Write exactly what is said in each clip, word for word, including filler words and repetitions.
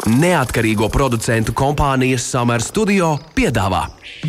Neatkarīgo producentu kompānijas Summer Studio piedāvā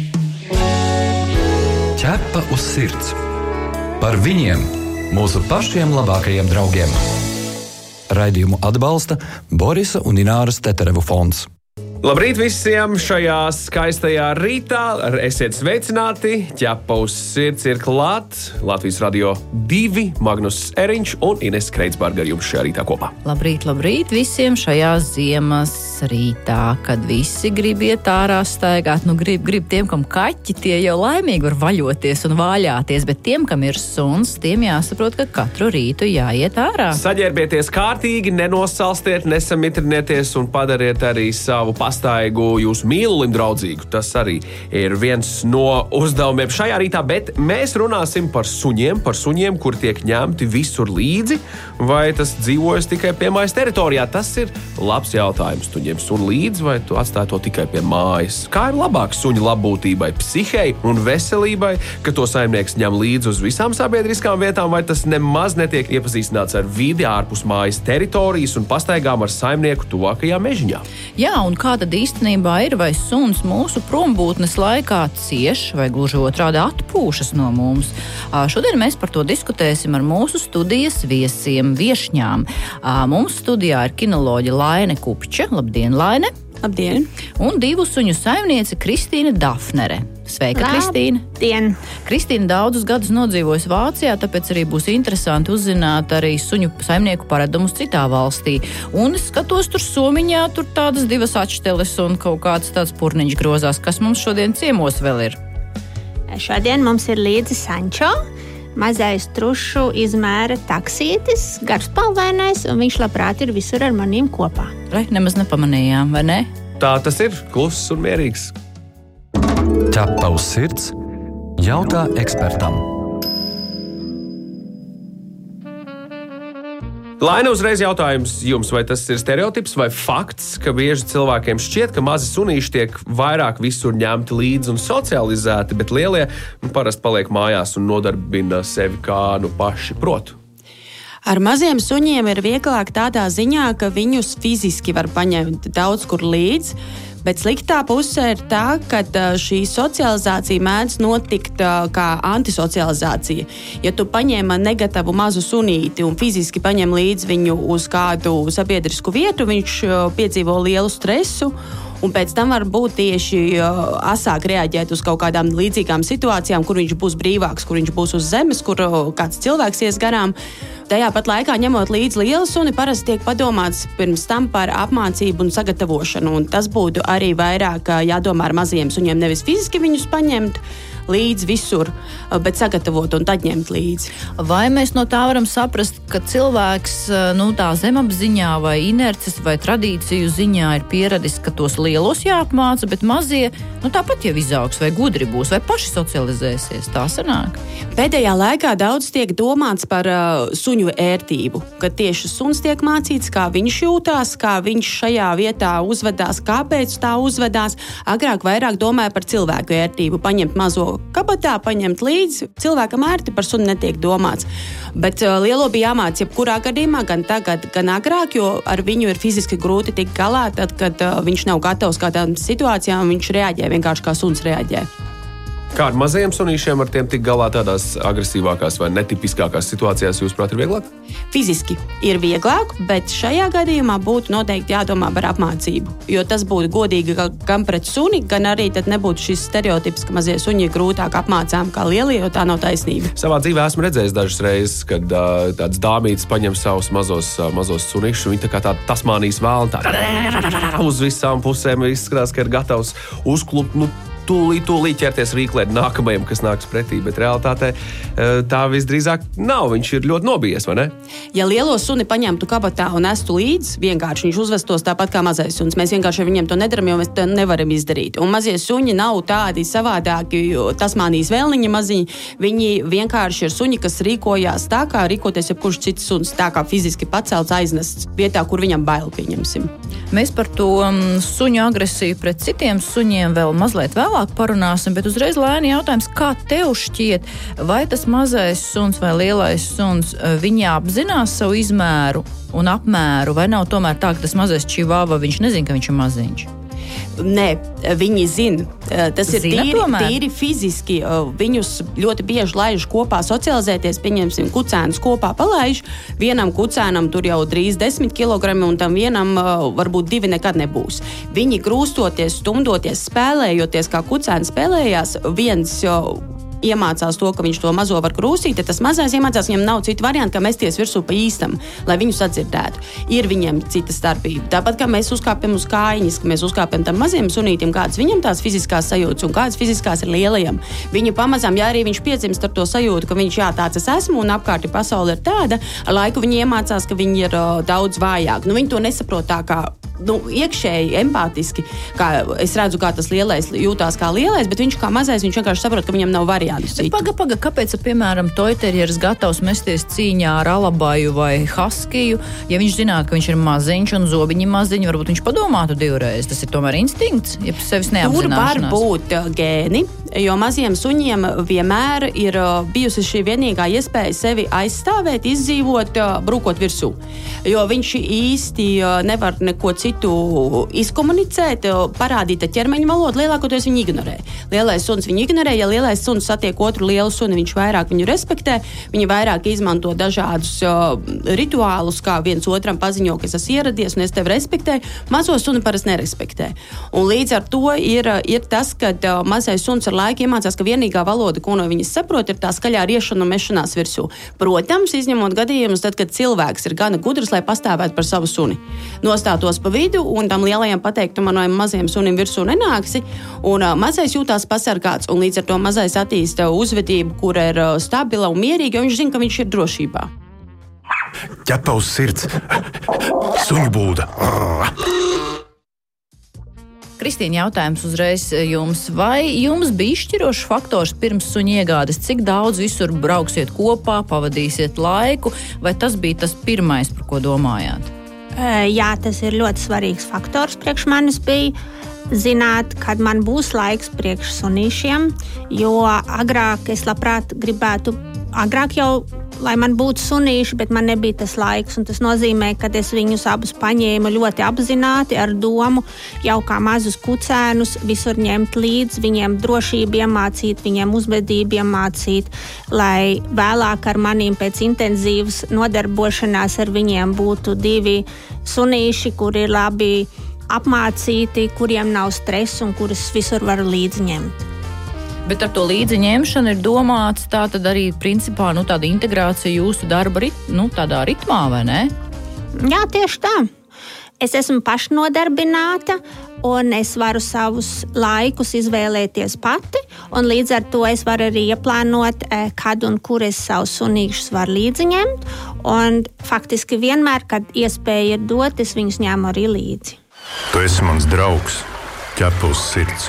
Ķepa uz sirds. Par viņiem, mūsu pašiem labākajiem draugiem. Raidījumu atbalsta Borisa un Ināras Teterevu fonds. Labrīt visiem šajā skaistajā rītā. Esiet sveicināti. Ķepa uz sirds ir klāt. Latvijas radio divi, Magnus Eriņš un Ines Kreitsberga ar jums šajā rītā kopā. Labrīt, labrīt visiem šajā ziemas rītā, kad visi grib iet ārā staigāt. Nu, grib, grib tiem, kam kaķi, tie jau laimīgi var vaļoties un vāļāties, bet tiem, kam ir suns, tiem jāsaprot, ka katru rītu jāiet ārā. Saģērbieties kārtīgi, nenosalstiet, nesamitrinieties un padariet arī savu pastaigu jūsu mīlulim draudzīgu. Tas arī ir viens no uzdevumiem šajā rītā, bet mēs runāsim par suņiem, par suņiem, kur tiek ņemti visur līdzi, vai tas dzīvojas tikai pie mājas teritorijā. Tas ir labs jautājums. Tu ņem suni līdzi, vai tu atstāji to tikai pie mājas? Kā ir labāk suņa labbūtībai, psihei un veselībai, ka to saimnieks ņem līdzi uz visām sabiedriskām vietām, vai tas nemaz netiek iepazīstināts ar vidi ārpus mājas teritorijas un pastaigām ar saimnieku tuvākajā mežiņā? Jā, un kā tad īstenībā ir, vai suns mūsu prombūtnes laikā cieš, vai gluži otrādi atpūšas no mums? Šodien mēs par to diskutēsim ar mūsu studijas viesiem, viešņām. Mums studijā ir kinoloģe Laine Kupča. Labdien, Laine! Labdien! Un divu suņu saimniece Kristīne Dafnere. Sveika, Kristīne! Labdien! Kristīne daudzus gadus nodzīvojas Vācijā, tāpēc arī būs interesanti uzzināt arī suņu saimnieku paradumus citā valstī. Un es skatos, tur Somiņā tur tādas divas atšteles un kaut kāds tāds purniņš grozās. Kas mums šodien ciemos vēl ir? Šodien mums ir līdzi Sančo, mazais trušu izmēra taksītis, garspalvainais, un viņš labprāt ir visur ar manīm kopā. Re, nemaz nepamanījām, vai ne? Tā tas ir, kluss un mierīgs. Ķepa uz sirds. Jautā ekspertam. Laina, uzreiz jautājums jums, vai tas ir stereotips vai fakts, ka bieži cilvēkiem šķiet, ka mazi sunīši tiek vairāk visur ņemti līdzi un socializēti, bet lielie nu, parasti paliek mājās un nodarbina sevi kā nu paši protu? Ar maziem suņiem ir vieglāk tādā ziņā, ka viņus fiziski var paņemt daudz kur līdzi, bet sliktā pusē ir tā, ka šī socializācija mēdz notikt kā antisocializācija. Ja tu paņem negatavu mazu sunīti un fiziski paņem līdzi viņu uz kādu sabiedrisku vietu, viņš piedzīvo lielu stresu, un pēc tam var būt tieši asāk reaģēt uz kaut kādām līdzīgām situācijām, kur viņš būs brīvāks, kur viņš būs uz zemes, kur kāds cilvēks ies garām. Tajā pat laikā, ņemot līdzi lielu suni, parasti tiek padomāts pirms tam par apmācību un sagatavošanu. Un tas būtu arī vairāk jādomā ar mazajiem suņiem, nevis fiziski viņus paņemt līdzi visur, bet sagatavot un tad ņemt līdzi. Vai mēs no tā varam saprast, ka cilvēks nu, tā zemapziņā vai inerces vai tradīciju ziņā ir pieradis, ka tos lielos jāapmāca, bet mazie nu, tāpat jau izaugs vai gudri būs vai paši socializēsies? Tā sanāk? Pēdējā laikā daudz tiek domāts par uh, suņu ērtību, ka tieši suns tiek mācīts, kā viņš jūtās, kā viņš šajā vietā uzvedās, kāpēc tā uzvedās. Agrāk vairāk domāja par cilvēku ērtību, paņemt mazo kabatā, paņemt līdzi. Cilvēkam ērti par suni netiek domāts. Bet uh, lielo bija jāmāc jebkurā gadījumā, gan tagad, gan agrāk, jo ar viņu ir fiziski grūti tikt galā, tad, kad uh, viņš nav gatavs kādām situācijām, viņš reaģē vienkārši kā suns reaģē. Kā ar mazajiem sunīšiem ar tiem tik galā tādās agresīvākās vai netipiskākās situācijās, jūsuprāt, ir vieglāk? Fiziski ir vieglāk, bet šajā gadījumā būtu noteikti jādomā par apmācību. Jo tas būtu godīgi gan pret suni, gan arī tad nebūtu šis stereotips, ka mazie suņi ir grūtāk apmācām kā lielie, jo tā nav taisnība. Savā dzīvē esmu redzējis dažas reizes, kad uh, tāds dāmītis paņem savus mazos, uh, mazos sunīšus, un viņi tā kā tā Tasmānijas vēlna tā uz visām pusēm izskatās, ka ir gatavs uzklupt, nu, tūlīt, tūlīt ķerties rīklēt nākamajam, kas nāks pretī, bet realitātē tā visdrīzāk nav. Viņš ir ļoti nobijies, vai ne? Ja lielo suni paņemtu kabatā un estu līdzi, vienkārši viņš uzvestos tāpat kā mazais suns. Mēs vienkārši viņiem to nedaram, jo mēs to nevaram izdarīt. Un mazie suņi nav tādi savādāki, Tasmānijas vēlniņi maziņi. Viņi vienkārši ir suņi, kas rīkojās tā, kā rīkoties jebkurš cits suns, tā kā fiziski pacelts, aiznests vietā, kur viņam bail, pieņemsim. Mēs par to suņu agresiju pret citiem suņiem vēl mazliet vēlāk parunāsim, bet uzreiz Laini jautājums, kā tev šķiet, vai tas mazais suns vai lielais suns, viņi apzinās savu izmēru un apmēru, vai nav tomēr tā, ka tas mazais čivāva, viņš nezina, ka viņš ir maziņš? Nē, viņi zina. Tas ir Zina tīri, tomēr? tīri fiziski. Viņus ļoti bieži laiž kopā socializēties, pieņemsim, kucēnus kopā palaiž. Vienam kucēnam tur jau drīz desmit kilogrami, un tam vienam varbūt divi nekad nebūs. Viņi grūstoties, stumdoties, spēlējoties, kā kucēni spēlējās, viens iemācās to, ka viņš to mazo var krūstīt, tad tas mazais iemācās, viņam nav citu variantu, kā mesties virsū pa īstam, lai viņu sadzirdētu. Ir viņiem cita starpība. Tāpat kā mēs uzkāpjam uz kājiņas, ka mēs uzkāpjam tam maziem sunītim, kādas viņam tās fiziskās sajūtas un kādas fiziskās ir lielajam. Viņu pamazām, ja arī viņš piedzimst ar to sajūtu, ka viņš jā, tāds es esmu un apkārt ir pasaule ir tāda, ar laiku viņi iemācās, ka viņi ir uh, daudz vājāk. Nu, viņi to nesaprot tā kā nu, iekšēji, empātiski, kā es redzu, kā tas lielais jūtās kā lielais, bet viņš kā mazais, viņš vienkārši saprot, ka viņam nav variantu. Paga, paga, kāpēc, piemēram, toiterjeris gatavs mesties cīņā ar alabaju vai haskiju, ja viņš zinātu, ka viņš ir maziņš un zobiņi maziņi, varbūt viņš padomātu divreiz. Tas ir tomēr instinkts, ja sevis neapzināšanās. Tur var būt gēni, jo maziem suņiem vienmēr ir bijusi šī vienīgā iespēja sevi aizstāvēt, izdzīvot, brūkot virsū. Jo viņš īsti nevar neko citu izkomunicēt, parādīt ķermeņa valodu, lielākoties viņi ignorē. Lielais suns viņu ignorē, ja lielais suns satiek otru lielu suni, viņš vairāk viņu respektē, viņi vairāk izmanto dažādus uh, rituālus, kā viens otram paziņo, ka es esmu ieradies un es tevi respektēju. Mazo suni parasti nerespektē. Un līdz ar to ir, ir tas, ka uh, mazais suns ar laiku iemācās, ka vienīgā valoda, ko no viņas saprot, ir tā skaļā riešana un mešanās virsū. Protams, izņemot gadījumus, tad, kad cilvēks ir gana gudrs, lai pastāvētu par savu suni. Nostātos pa vidu un tam lielajam pateikt, tu manojam mazajam sunim virsū nenāksi, un uh, mazais jūtās pasargāts, un līdz ar to mazais attīsta uzvedību, kur ir uh, stabila un mierīga, jo viņš zina, ka viņš ir drošībā. Ķepa uz sirds. Suņu būda. Kristīna, jautājums uzreiz jums. Vai jums bija izšķirošs faktors pirms suņa iegādes? Cik daudz visur brauksiet kopā, pavadīsiet laiku? Vai tas bija tas pirmais, par ko domājāt? Jā, tas ir ļoti svarīgs faktors priekš manis bija. Zināt, kad man būs laiks priekš sunīšiem, jo agrāk es labprāt gribētu, agrāk jau, lai man būtu sunīši, bet man nebija tas laiks, un tas nozīmē, ka es viņus abus paņēmu ļoti apzināti ar domu jau kā mazus kucēnus visur ņemt līdz, viņiem drošību iemācīt, viņiem uzvedību iemācīt, lai vēlāk ar manīm pēc intensīvas nodarbošanās ar viņiem būtu divi sunīši, kuri ir labi apmācīti, kuriem nav stresa un kurus visur varu līdzņemt. Bet ar to līdziņemšanu ir domāts tā tad arī principā nu, tāda integrācija jūsu darba rit, nu, tādā ritmā, vai ne? Jā, tieši tā. Es esmu pašnodarbināta un es varu savus laikus izvēlēties pati, un līdz ar to es varu arī ieplānot, kad un kur es savus sunīšus varu līdziņemt, un faktiski vienmēr, kad iespēja ir dot, es viņus ņēmu arī līdzi. Tu esi mans draugs, ķepa uz sirds.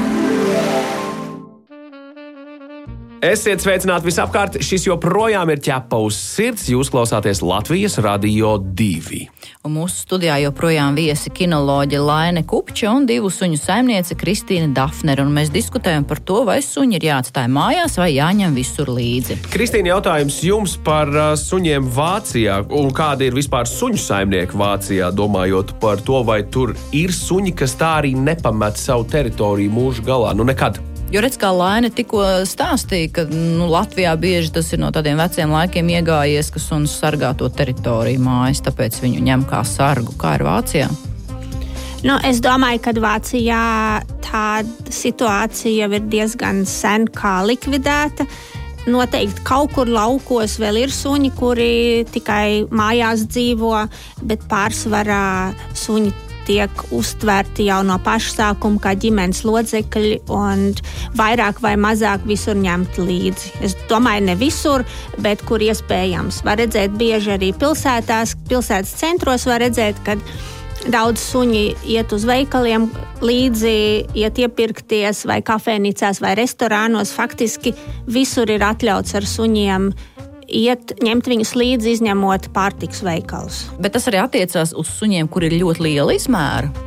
Esiet sveicināti visapkārt, šis joprojām ir ķepa uz sirds, jūs klausāties Latvijas Radio divi. Un mūsu studijā joprojām viesi kinoloģe Laine Kupča un divu suņu saimniece Kristīna Dafnere, un mēs diskutējam par to, vai suņi ir jāatstāj mājās vai jāņem visur līdzi. Kristīna, jautājums jums par uh, suņiem Vācijā, un kāda ir vispār suņu saimnieki Vācijā, domājot par to, vai tur ir suņi, kas tā arī nepamet savu teritoriju mūžu galā, nu nekad. Jo redz, kā Laine tikko stāstīja, ka nu, Latvijā bieži tas ir no tādiem veciem laikiem iegājies, ka suns sargā to teritoriju mājas, tāpēc viņu ņem kā sargu. Kā ir Vācijā? Nu, es domāju, ka Vācijā tāda situācija jau ir diezgan sen kā likvidēta. Noteikti kaut kur laukos vēl ir suņi, kuri tikai mājās dzīvo, bet pārsvarā suņi tiek uztverti jau no paša sākuma kā ģimenes locekļi un vairāk vai mazāk visur ņemt līdzi. Es domāju, ne visur, bet kur iespējams. Var redzēt bieži arī pilsētās, pilsētas centros var redzēt, kad daudz suņi iet uz veikaliem līdzi, iet iepirkties vai kafejnīcās vai restorānos. Faktiski visur ir atļauts ar suņiem iet, ņemt viņus līdzi, izņemot pārtikas veikalus. Bet tas arī attiecās uz suņiem, kur ir ļoti liela izmēra?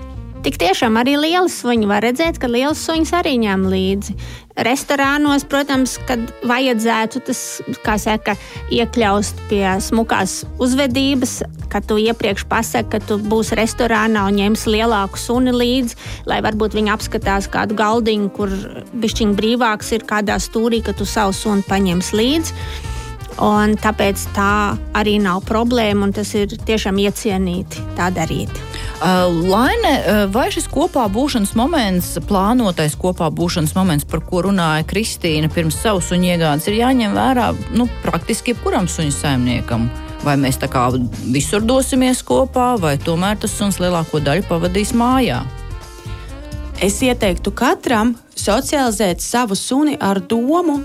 Tik tiešām arī lieli suņi var redzēt, ka liels suņus arī ņem līdzi. Restorānos, protams, kad vajadzētu tas, kā saka, iekļaust pie smukās uzvedības, ka tu iepriekš pasaki, ka tu būsi restorānā un ņemsi lielāku suni līdzi, lai varbūt viņi apskatās kādu galdiņu, kur bišķiņ brīvāks ir kādā stūrī, ka tu savu suni paņems līdzi. Un tāpēc tā arī nav problēma, un tas ir tiešām iecienīti tā darīt. Uh, Laine, vai šis kopā būšanas moments, plānotais kopā būšanas moments, par ko runāja Kristīna pirms savu suņu iegādes, ir jāņem vērā nu, praktiski jebkuram suņu saimniekam? Vai mēs tā kā visur dosimies kopā, vai tomēr tas suns lielāko daļu pavadīs mājā? Es ieteiktu katram socializēt savu suni ar domu,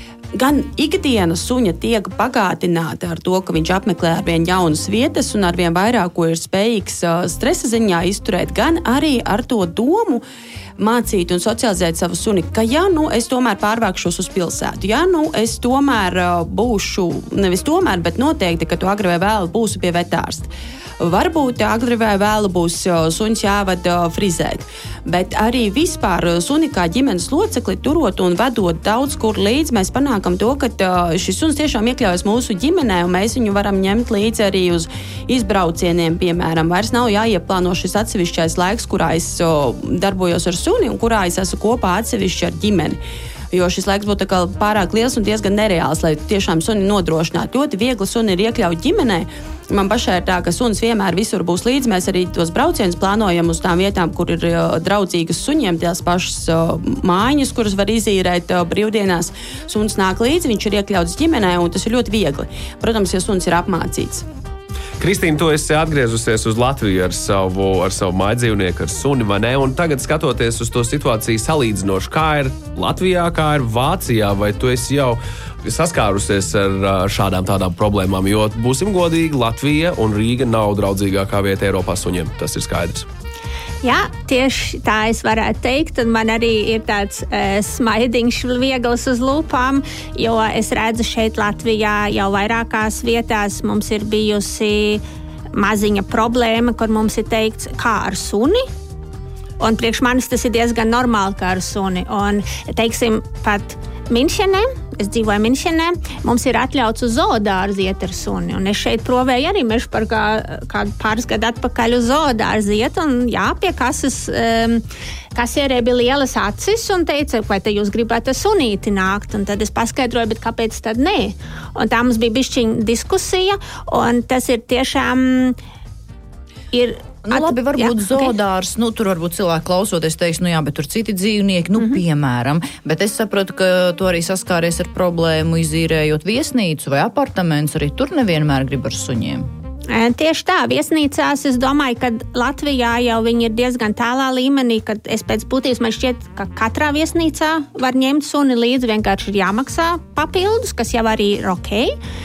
gan ikdienas suņa tiek bagātināta ar to, ka viņš apmeklē arvien jaunas vietas un arvien vairāk, ko ir spējīgs stresa ziņā izturēt, gan arī ar to domu mācīt un socializēt savu suni, ka ja nu es tomēr pārvākšos uz pilsētu, ja nu es tomēr būšu, nevis tomēr, bet noteikti, ka tu agri vai vēlu būsi pie vetārsta. Varbūt agri vai vēlu būs suņš jāved frizēt, bet arī vispār suni kā ģimenes locekli turot un vedot daudz kur līdzi, mēs panākam to, ka šis suns tiešām iekļaujas mūsu ģimenē un mēs viņu varam ņemt līdzi arī uz izbraucieniem, piemēram. Vairs nav jāieplāno šis atsevišķais laiks, kurā es darbojos ar suni un kurā es esmu kopā atsevišķi ar ģimeni. Jo šis laiks būtu pārāk liels un diezgan nereāls, lai tiešām suni nodrošinātu. Ļoti viegli suni ir iekļaut ģimenē. Man pašai ir tā, ka suns vienmēr visur būs līdzi. Mēs arī tos braucienus plānojam uz tām vietām, kur ir draudzīgas suņiem, tās pašas mājiņas, kuras var izīrēt brīvdienās. Suns nāk līdzi, viņš ir iekļauts ģimenē, un tas ir ļoti viegli. Protams, ja suns ir apmācīts. Kristīna, tu esi atgriezusies uz Latviju ar savu, ar savu mājdzīvnieku, ar suni, vai ne? Un tagad skatoties uz to situāciju salīdzinoši, kā ir Latvijā, kā ir Vācijā, vai tu esi jau saskārusies ar šādām tādām problēmām? Jo, būsim godīgi, Latvija un Rīga nav draudzīgākā vieta Eiropā suņiem, tas ir skaidrs. Jā, tieši tā es varētu teikt, un man arī ir tāds uh, smaidiņš viegls uz lūpām, jo es redzu šeit Latvijā jau vairākās vietās mums ir bijusi maziņa problēma, kur mums ir teikts, kā ar suni, un priekš manis tas ir diezgan normāli, kā ar suni, un teiksim pat Minšenē, es dzīvoju Minšenē, mums ir atļauts uz zoodārzi iet ar suni. Un es šeit provēju arī mežu par kā, kādu pāris gadu atpakaļ uz zoodārzi iet. Un jā, pie kases um, kasierē bija lielas acis un teica, vai te jūs gribētu sunīti nākt. Un tad es paskaidroju, bet kāpēc tad nē? Un tā mums bija bišķiņa diskusija, un tas ir tiešām ir. Nu, labi, varbūt jā, zoodārs, okay. Nu, tur varbūt cilvēki klausoties teiks, nu jā, bet tur citi dzīvnieki, nu, mm-hmm. piemēram. Bet es sapratu, ka tu arī saskāries ar problēmu izīrējot viesnīcu vai apartamentus, arī tur nevienmēr grib ar suņiem. Tieši tā, viesnīcās es domāju, ka Latvijā jau viņi ir diezgan tālā līmenī, kad es pēc būtības man šķiet, ka katrā viesnīcā var ņemt suni līdzi, vienkārši ir jāmaksā papildus, kas jau arī ir ok.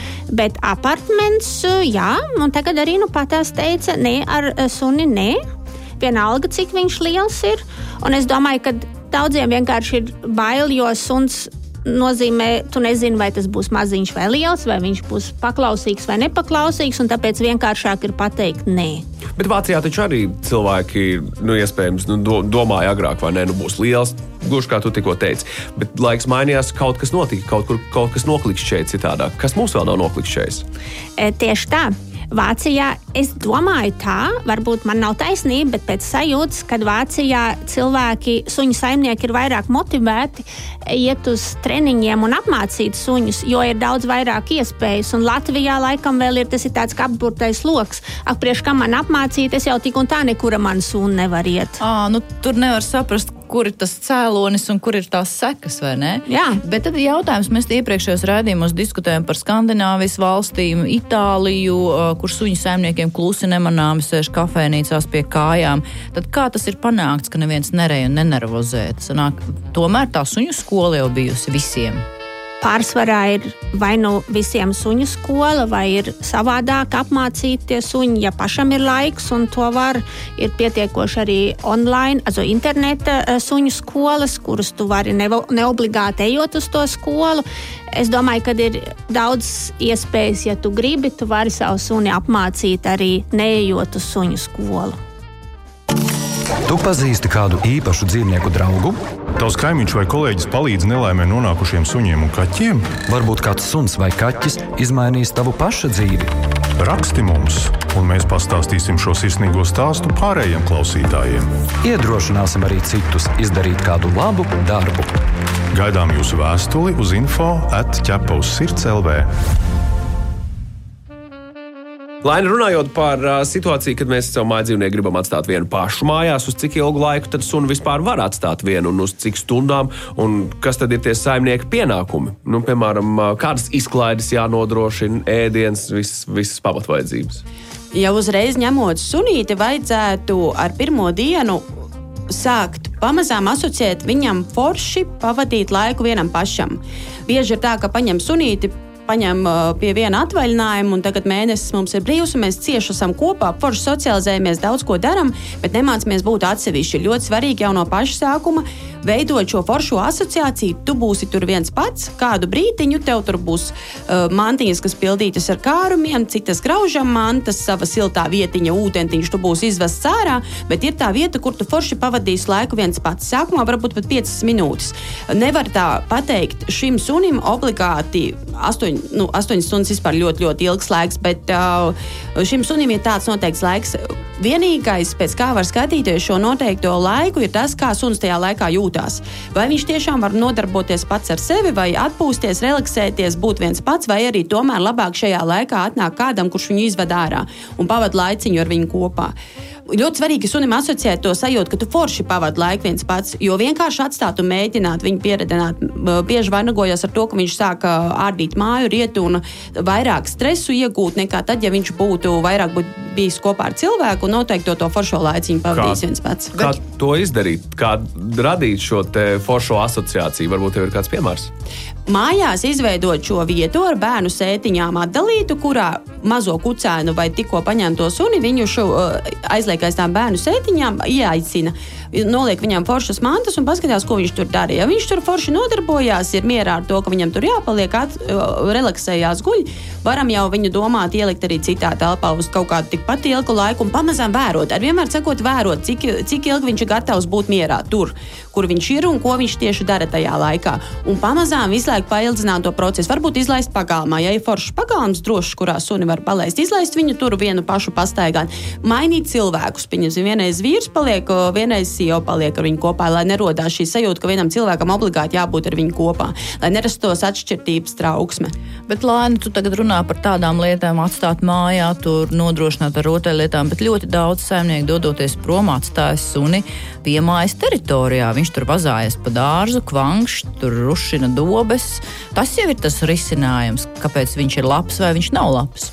Bet apartments, jā, un tagad arī nu patās teica, nē, ar suni nē, vienalga, cik viņš liels ir. Un es domāju, ka daudziem vienkārši ir bail, jo suns nozīmē, tu nezini, vai tas būs maziņš vai liels, vai viņš būs paklausīgs vai nepaklausīgs, un tāpēc vienkāršāk ir pateikt nē. Bet Vācijā taču arī cilvēki, nu, iespējams, nu, do, domāja agrāk, vai ne, nu, būs liels, gluži kā tu tikko teici. Bet laiks mainījās, kaut kas notika, kaut kur kaut kas noklikšķēja citādāk. Kas mums vēl nav noklikšķējis? E, tieši tā. Vācijā, es domāju tā, varbūt man nav taisnība, bet pēc sajūtas, kad Vācijā cilvēki, suņu saimnieki ir vairāk motivēti iet uz treniņiem un apmācīt suņus, jo ir daudz vairāk iespējas, un Latvijā laikam vēl ir, tas ir tāds kā apburtais loks. Ak, priekš kam man apmācīt, es jau tik un tā nekura man suni nevar iet. Ā, nu tur nevar saprast, kur ir tas cēlonis un kur ir tās sekas, vai ne? Jā. Bet tad jautājums, mēs iepriekšējos raidījumos diskutējam par Skandināvijas valstīm, Itāliju, kur suņu saimniekiem klusi nemanāmi sēž kafejnīcās pie kājām. Tad kā tas ir panākts, ka neviens nerej un nenervozē? Sanāk, tomēr tā suņu skola jau bijusi visiem. Pārsvarā ir vai nu visiem suņu skola, vai ir savādāk apmācīti tie suņi, ja pašam ir laiks, un to var. Ir pietiekoši arī online, also interneta suņu skolas, kuras tu vari neobligāti ejot uz to skolu. Es domāju, ka ir daudz iespējas, ja tu gribi, tu vari savu suni apmācīt arī neejot uz suņu skolu. Tu pazīsti kādu īpašu dzīvnieku draugu? Tavs kaimiņš vai kolēģis palīdz nelaimē nonākušiem suņiem un kaķiem? Varbūt kāds suns vai kaķis izmainīs tavu paša dzīvi. Raksti mums, un mēs pastāstīsim šo sirsnīgo stāstu pārējiem klausītājiem. Iedrošināsim arī citus izdarīt kādu labu darbu. Gaidām jūsu vēstuli uz info at ķepa uz sirds el vē. Laini, runājot par uh, situāciju, kad mēs savu mājdzīvnieku gribam atstāt vienu pašu mājās, uz cik ilgu laiku tad sunu vispār var atstāt vienu un uz cik stundām, un kas tad ir tie saimnieka pienākumi? Nu, piemēram, uh, kādas izklaides jānodrošina, ēdiens, visas, visas pamatvajadzības. Ja uzreiz ņemot sunīti, vajadzētu ar pirmo dienu sākt pamazām asociēt viņam forši pavadīt laiku vienam pašam. Bieži ir tā, ka paņem sunīti, paņem pie viena atvaļinājumu, un tagad mēnesis mums ir brīvs, un mēs cieši esam kopā, forši socializējamies, daudz ko daram, bet nemācamies būt atsevišķi. Ļoti svarīgi jau no paša sākuma veidot šo foršo asociāciju. Tu būsi tur viens pats, kādu brītiņu, tev tur būs uh, mantiņas, kas pildītas ar kārumiem, citas graužam mantas, sava siltā vietiņa, ūdentiņš, tu būsi izvests ārā, bet ir tā vieta, kur tu forši pavadīsi laiku viens pats. Sākumā varbūt pat piecas minūtes. Nevar tā pateikt šim sunim obligāti astoņi Nu, astoņas stundas vispār ļoti, ļoti ilgs laiks, bet uh, šim sunim ir tāds noteikts laiks. Vienīgais, pēc kā var skatīties šo noteikto laiku, ir tas, kā suns tajā laikā jūtās. Vai viņš tiešām var nodarboties pats ar sevi, vai atpūsties, relaksēties, būt viens pats, vai arī tomēr labāk šajā laikā atnāk kādam, kurš viņu izved ārā un pavad laiciņu ar viņu kopā. Ļoti svarīgi sunim asociēt to sajūtu, ka tu forši pavadi laiku viens pats, jo vienkārši atstāt un mēģināt viņu pieredināt. Bieži vainagojas ar to, ka viņš sāka ārdīt māju, rietu un vairāk stresu iegūt nekā tad, ja viņš būtu vairāk būtu bijis kopā ar cilvēku un noteikti to, to foršo laiciņu pavadījis viens pats. Kā to izdarīt? Kā radīt šo te foršo asociāciju? Varbūt tev ir kāds piemērs? Mājās izveidot šo vietu ar bērnu sētiņām atdalītu, kurā mazo kucēnu vai tikko paņemto suni viņu šo, aizliek aiz tām bērnu sētiņām, ieaicina, noliek viņam foršas mantas un paskatās, ko viņš tur dara. Ja viņš tur forši nodarbojās, ir mierā ar to, ka viņam tur jāpaliek, at, relaksējās guļ, varam jau viņu domāt ielikt arī citā telpā uz kaut kādu tikpat ilgu laiku un pamazām vērot. Ar vienmēr sakot vērot, cik, cik ilgi viņš ir gatavs būt mierā tur, kur viņš ir un ko viņš tieši dara tajā laikā. Un pamazām visu laiku paildzināt to procesu. Varbūt izlaist pagalmā. Ja ir foršs pagalms drošs, kurā suni var palaist, izlaist viņu tur vienu pašu pastaigāt. Mainīt cilvēkus. Pieņemsim, vienreiz vīrs paliek, vienreiz sieva paliek ar viņu kopā, lai nerodās šī sajūta, ka vienam cilvēkam obligāti jābūt ar viņu kopā, lai nerastos atšķirtības trauksme. Bet, Laini, tu tagad runā par tādām lietām, atstāt mājā, tur nodrošināt ar rotaļlietām, bet ļoti daudz saimnieku dodoties prom atstājas suni piemājas teritorijā. Viņš tur vazājas pa dārzu, kvangš, tur rušina dobes. Tas jau ir tas risinājums, kāpēc viņš ir labs vai viņš nav labs.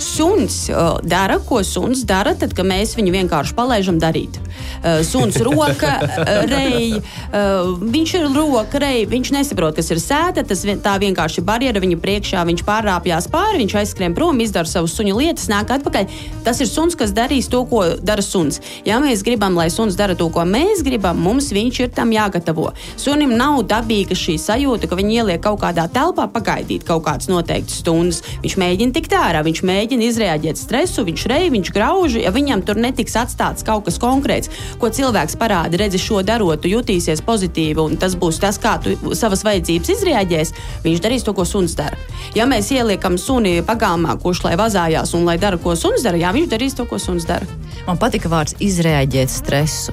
Suns uh, dara, ko suns dara, tad, kad mēs viņu vienkārši palaižam darīt. Uh, suns roka, uh, rej, uh, viņš ir roka, rej, viņš nesaprot, kas ir sēta, tas tā vienkārši barjera viņa priekšā, viņš pārrāpjās pāri, viņš aizskrien prom, izdara savus suņu lietas, nāk atpakaļ. Tas ir suns, kas darīs to, ko dara suns. Ja mēs gribam, lai suns dara to, ko mēs gribam, mums viņš ir tam jāgatavo. Sunim nav dabīga šī sajūta, ka viņi ieliek kaut kādā telpā pagaidīt kaut kādas noteiktas stundas. Viņš mēģina tikt ārā, viņš mēģina izreaģēt stresu, viņš rej, viņš grauž, ja viņam tur netiks atstāts kaut kas konkrēts, ko cilvēks parāda, redzi šo darot, tu jutīsies pozitīvi un tas būs tas, kā tu savas vajadzības izreaģēs, viņš darīs to, ko suns dara. Ja mēs ieliekam suni pagalmā, kurš lai vazājās un lai dara, ko suns dara, jā, viņš darīs to, ko suns dara. Man patika vārds izreaģēt stresu.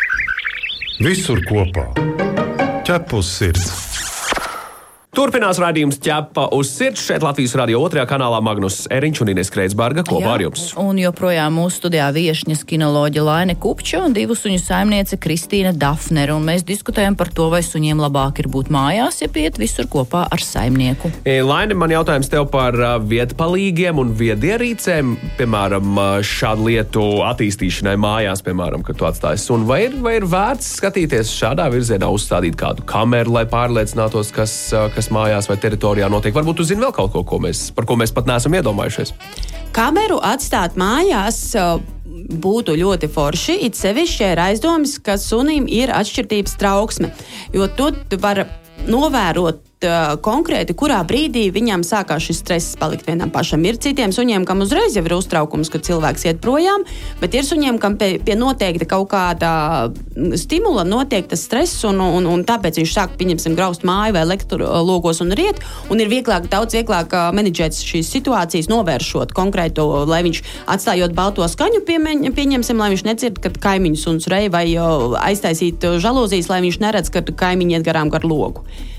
Visur kopā. Ķepa uz sirds. Turpinās raidījums Ķepa uz sirds. Šeit Latvijas radio otrajā kanālā Magnus Eriņš un Ines Kreitsberga kopā ar jums. Un joprojām mūsu studijā viešņas kinoloģe Laine Kupča un divu suņu saimniece Kristīna Dafnere. Un mēs diskutējam par to, vai suņiem labāk ir būt mājās, ja piet visur kopā ar saimnieku. Laine, man jautājums tev par vietpalīgiem un viedierīcēm. Piemēram, šādu lietu attīstīšanai mājās, piemēram, kad tu atstāji sunu. Vai ir, vai ir vērts skatīties šādā virzienā, uzstādīt kādu kameru, lai pārliecinātos, kas, kas mājās vai teritorijā notiek? Varbūt tu zini vēl kaut ko, ko mēs, par ko mēs pat neesam iedomājušies. Kameru atstāt mājās būtu ļoti forši, it sevišķi ir aizdomas, ka sunim ir atšķirtības trauksme, jo tu var novērot uh, konkrēti, kurā brīdī viņam sākās šis stress palikt vienam pašam. Ir citiem suņiem, kam uzreiz jau ir uztraukums, kad cilvēks iet projām, bet ir suņiem, kam pie, pie noteikta kaut kāda stimula notiek tas stress, un, un, un tāpēc viņš sāk, pieņemsim, graust māju vai lektoru logos un riet, un ir vieglāk, daudz vieglāk menedžēt šīs situācijas, novēršot konkrēto, lai viņš atstājot balto skaņu, piemeņ, pieņemsim, lai viņš nedzird, kad kaimiņu suns rej, vai aiztaisīt žalūzijas, lai viņš neredz, kad kaimiņi iet garām gar logu.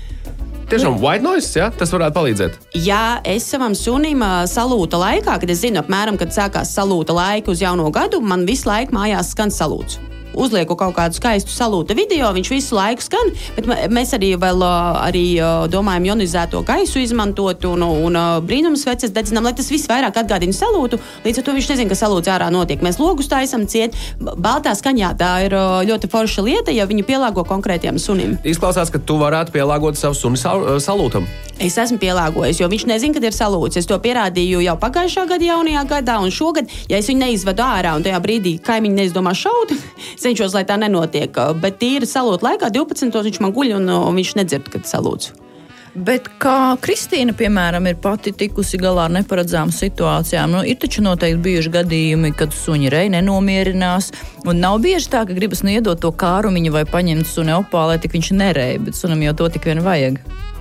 Tiešām white noise, ja? Tas varētu palīdzēt. Jā, es savam sunim salūta laikā, kad es zinu apmēram, kad sākās salūta laika uz jauno gadu, man visu laiku mājās skan salūts. Uzlieku kaut kādu skaistu salūta video, viņš visu laiku skan, bet mēs arī vēl arī domājam ionizēto gaisu izmantot un, un brīnums sveces dedzinām, lai tas viss vairāk atgādina salūtu, līdz ar to viņš nezin, ka salūts ārā notiek. Mēs logus taisam ciet, baltā skaņā tā ir ļoti forša lieta, ja viņu pielāgo konkrētiem sunim. Izklausās, ka tu varētu pielāgot savu suni salūtam. Es esmu pielāgojis, jo viņš nezin, kad ir salūts. Es to pierādīju jau pagājušā gada jaunajā gadā, un šogad, ja es viņu neizvedu ārā, un tajā brīdī kaimiņi neizdomā šaut, cenšos, lai tā nenotiek. Bet tīri salūta laikā, divpadsmitos viņš man guļ, un, un viņš nedzird, kad salūts. Bet kā Kristīna, piemēram, ir pati tikusi galā ar neparedzām situācijām, nu, ir taču noteikti bijuši gadījumi, kad suņi rei nenomierinās, un nav bieži tā, ka gribas niedot to kārumiņu vai paņemt suni opā, lai tik viņš nerej, bet sunam jau to tik vien vajag.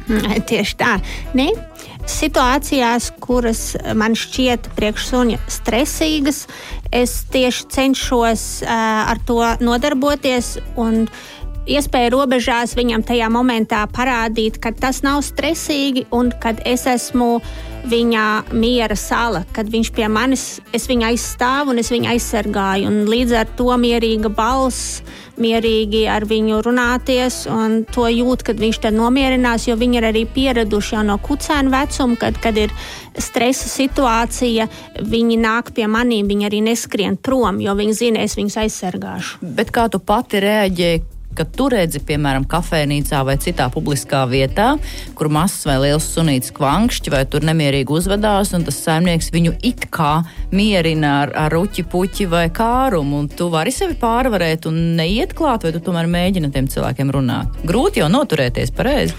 Tieši tā. Ne? Situācijās, kuras man šķiet priekš suņa stresīgas, es tieši cenšos uh, ar to nodarboties un iespēja robežās viņam tajā momentā parādīt, ka tas nav stresīgi un kad es esmu viņa miera sala, kad viņš pie manis, es viņu aizstāvu un es viņu aizsargāju, un līdz ar to mierīga balss, mierīgi ar viņu runāties un to jūt, kad viņš tad nomierinās, jo viņi ir arī pieraduši jau no kucēnu vecuma, kad, kad ir stresa situācija, viņi nāk pie manīm, viņi arī neskrien prom, jo viņi zina, es viņus aizsargāšu. Bet kā tu pati reaģēji, kad tu redzi, piemēram, kafejnīcā vai citā publiskā vietā, kur mazs vai liels sunīts kvankšķi vai tur nemierīgi uzvedās, un tas saimnieks viņu it kā mierina ar, ar ruķi, puķi vai kārumu, un tu vari sevi pārvarēt un neiet klāt, vai tu tomēr mēģini tiem cilvēkiem runāt? Grūti jau noturēties pareizi.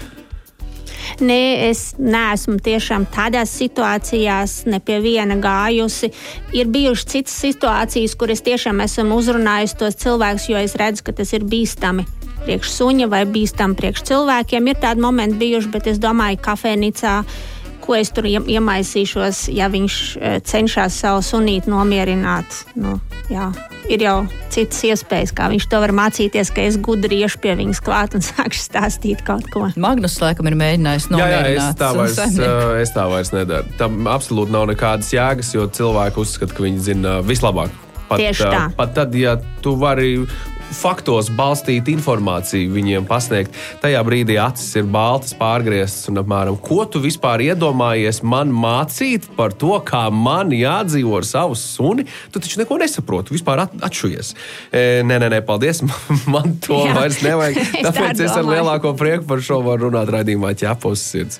Nē, es neesmu tiešām tādās situācijās ne pie viena gājusi. Ir bijušas citas situācijas, kur es tiešām esmu uzrunājusi tos cilvēkus, jo es redzu, ka tas ir bīstami priekš suņa vai bīstami priekš cilvēkiem. Ir tādi momenti bijuši, bet es domāju, kafejnīcā, ko es tur iemaisīšos, ja viņš cenšas savu sunīti nomierināt. Nu, jā. Ir jau citas iespējas, kā viņš to var mācīties, ka es gudri iešu pie viņas klāt un sākšu stāstīt kaut ko. Magnus laikam ir mēģinājis nomierināt. Jā, jā, es tā vairs, es tā vairs nedaru. Tam absolūti nav nekādas jēgas, jo cilvēki uzskata, ka viņi zina vislabāk. Pat, Tieši tā. Pat tad, ja tu vari faktos balstīt informāciju viņiem pasniegt, tajā brīdī acis ir baltas pārgrieztas un apmēram, ko tu vispār iedomājies man mācīt par to, kā man jādzīvo ar savu suni, tu taču neko nesaproti, vispār at, atšujies. E, nē, nē, nē, paldies, man to Jā, vairs nevajag, tāpēc es ar lielāko prieku par šo varu runāt raidījumā Ķepa uz sirds.